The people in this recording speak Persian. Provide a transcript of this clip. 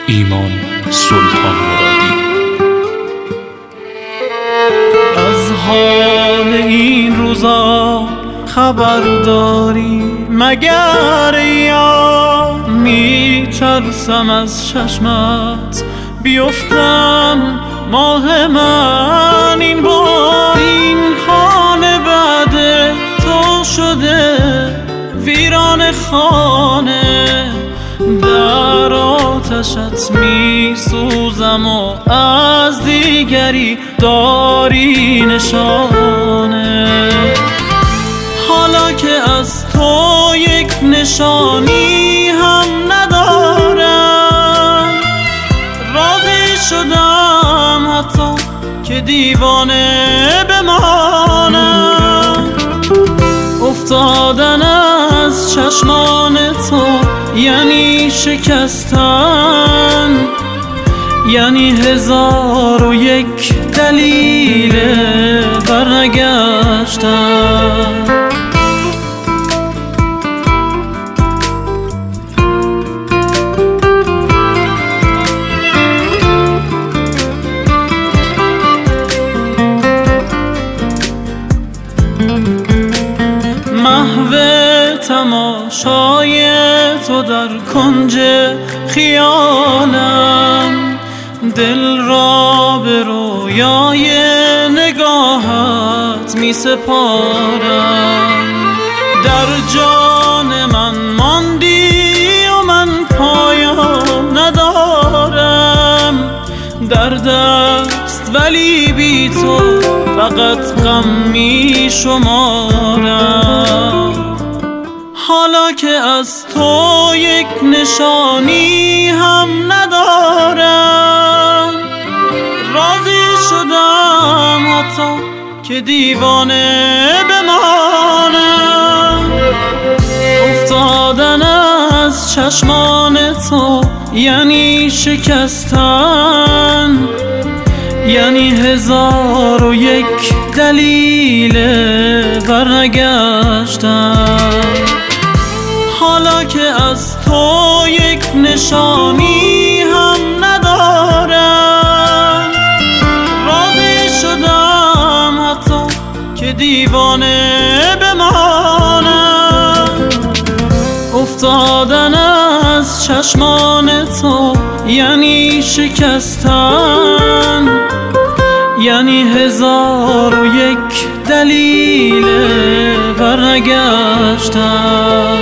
ایمان سلطان مرادی. از حال این روزا خبر داری مگر یا میترسم از چشمت بیفتم ماه من؟ این بار این خانه بعد تو شده ویران خانه، در آتشت می سوزم و از دیگری داری نشانه. حالا که از تو یک نشانی هم ندارم، راضی شدم حتی که دیوانه بمانم. افتادن از چشمان تو یعنی شکستن، یعنی 1001 دلیل برنگشتن. محو تماشای تو در کنج خیالم، دل را به رویای نگاهت می سپارم. در جان من ماندی و من پایان ندارم، در دست ولی بی تو فقط غم می شمارم. حالا که از تو یک نشانی هم ندارم، راضی شدم حتی که دیوانه بمانم. افتادن از چشمان تو یعنی شکستن، یعنی 1001 دلیل برنگشتن. حالا که از تو یک نشانی هم ندارم، راضی شدم حتی که دیوانه بمانم. افتادن از چشمان تو یعنی شکستن، یعنی 1001 دلیل برنگشتن.